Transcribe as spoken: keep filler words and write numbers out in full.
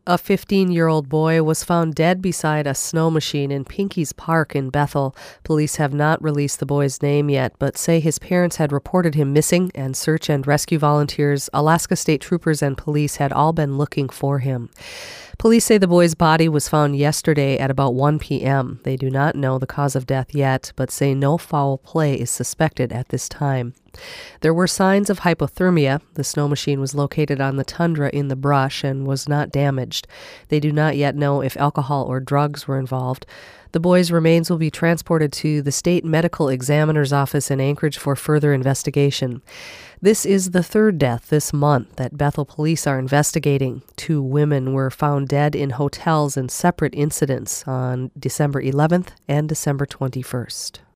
A fifteen-year-old boy was found dead beside a snow machine in Pinkeys Park in Bethel. Police have not released the boy's name yet, but say his parents had reported him missing, and search and rescue volunteers, Alaska State Troopers, and police had all been looking for him. Police say the boy's body was found yesterday at about one p.m. They do not know the cause of death yet, but say no foul play is suspected at this time. There were signs of hypothermia. The snow machine was located on the tundra in the brush and was not damaged. They do not yet know if alcohol or drugs were involved. The boy's remains will be transported to the state medical examiner's office in Anchorage for further investigation. This is the third death this month that Bethel police are investigating. Two women were found dead in hotels in separate incidents on December eleventh and December twenty-first.